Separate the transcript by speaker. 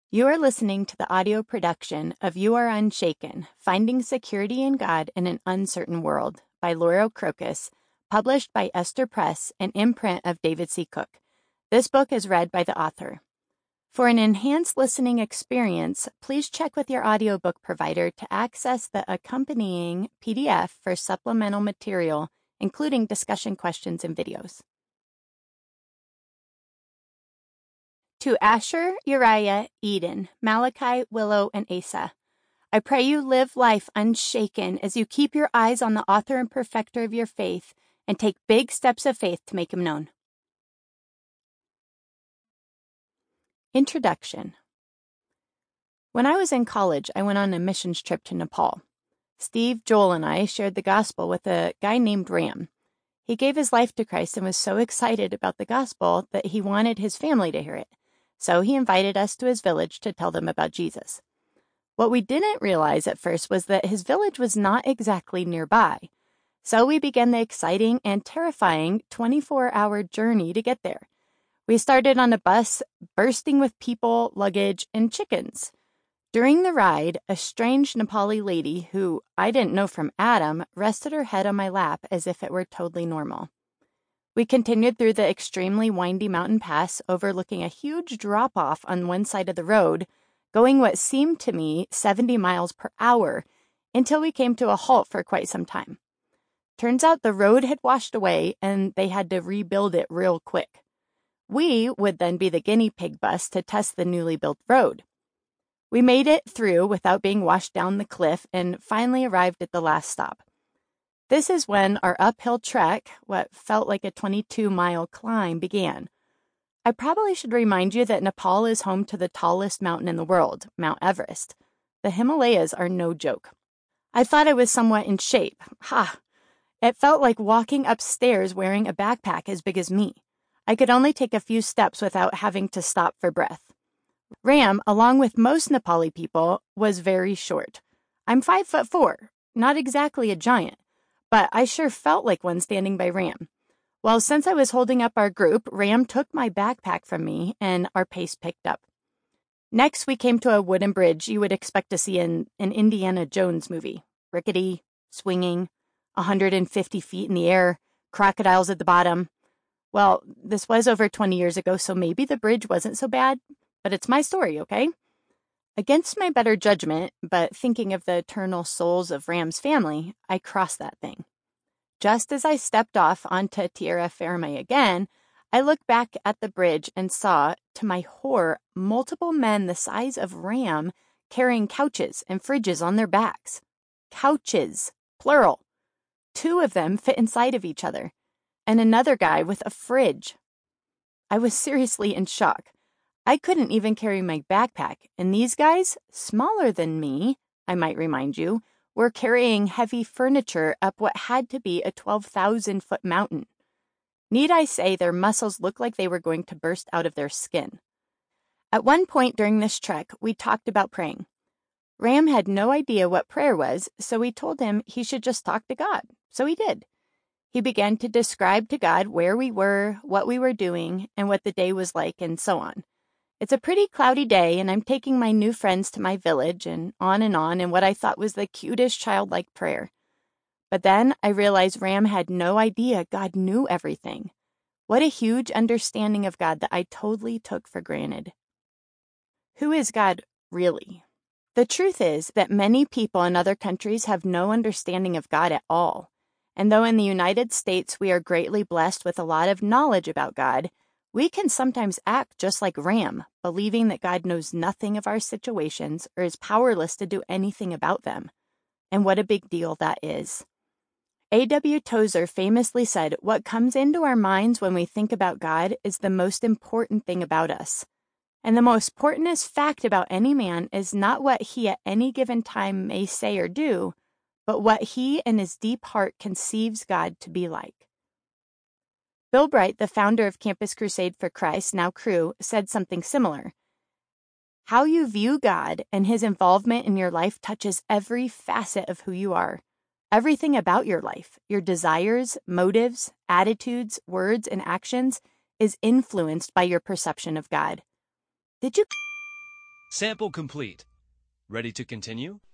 Speaker 1: You are listening to the audio production of You Are Unshaken, Finding Security in God in an Uncertain World by Laurel Crocus, published by Esther Press, an imprint of David C. Cook. This book is read by the author. For an enhanced listening experience, please check with your audiobook provider to access the accompanying PDF for supplemental material, including discussion questions and videos. To Asher, Uriah, Eden, Malachi, Willow, and Asa, I pray you live life unshaken as you keep your eyes on the author and perfecter of your faith and take big steps of faith to make him known. Introduction. When I was in college, I went on a missions trip to Nepal. Steve, Joel, and I shared the gospel with a guy named Ram. He gave his life to Christ and was so excited about the gospel that he wanted his family to hear it. So he invited us to his village to tell them about Jesus. What we didn't realize at first was that his village was not exactly nearby. So we began the exciting and terrifying 24-hour journey to get there. We started on a bus bursting with people, luggage, and chickens. During the ride, a strange Nepali lady, who I didn't know from Adam, rested her head on my lap as if it were totally normal. We continued through the extremely windy mountain pass, overlooking a huge drop-off on one side of the road, going what seemed to me 70 miles per hour, until we came to a halt for quite some time. Turns out the road had washed away, and they had to rebuild it real quick. We would then be the guinea pig bus to test the newly built road. We made it through without being washed down the cliff and finally arrived at the last stop. This is when our uphill trek, what felt like a 22-mile climb, began. I probably should remind you that Nepal is home to the tallest mountain in the world, Mount Everest. The Himalayas are no joke. I thought I was somewhat in shape. It felt like walking upstairs wearing a backpack as big as me. I could only take a few steps without having to stop for breath. Ram, along with most Nepali people, was very short. I'm 5'4", not exactly a giant, but I sure felt like one standing by Ram. Well, since I was holding up our group, Ram took my backpack from me, and our pace picked up. Next, we came to a wooden bridge you would expect to see in an Indiana Jones movie. Rickety, swinging, 150 feet in the air, crocodiles at the bottom. Well, this was over 20 years ago, so maybe the bridge wasn't so bad, but it's my story, okay? Against my better judgment, but thinking of the eternal souls of Ram's family, I crossed that thing. Just as I stepped off onto Tierra Firme again, I looked back at the bridge and saw, to my horror, multiple men the size of Ram carrying couches and fridges on their backs. Couches, plural. 2 of them fit inside of each other, and another guy with a fridge. I was seriously in shock. I couldn't even carry my backpack, and these guys, smaller than me, I might remind you, were carrying heavy furniture up what had to be a 12,000-foot mountain. Need I say their muscles looked like they were going to burst out of their skin. At one point during this trek, we talked about praying. Ram had no idea what prayer was, so we told him he should just talk to God. So he did. He began to describe to God where we were, what we were doing, and what the day was like, and so on. It's a pretty cloudy day, and I'm taking my new friends to my village, and on in what I thought was the cutest childlike prayer. But then I realized Ram had no idea God knew everything. What a huge understanding of God that I totally took for granted. Who is God really? The truth is that many people in other countries have no understanding of God at all. And though in the United States we are greatly blessed with a lot of knowledge about God, we can sometimes act just like Ram, believing that God knows nothing of our situations or is powerless to do anything about them. And what a big deal that is. A.W. Tozer famously said, "What comes into our minds when we think about God is the most important thing about us. And the most importantest fact about any man is not what he at any given time may say or do, but what he in his deep heart conceives God to be like." Bill Bright, the founder of Campus Crusade for Christ, now Cru, said something similar. How you view God and his involvement in your life touches every facet of who you are. Everything about your life, your desires, motives, attitudes, words, and actions is influenced by your perception of God. Did you
Speaker 2: Sample complete. Ready to continue?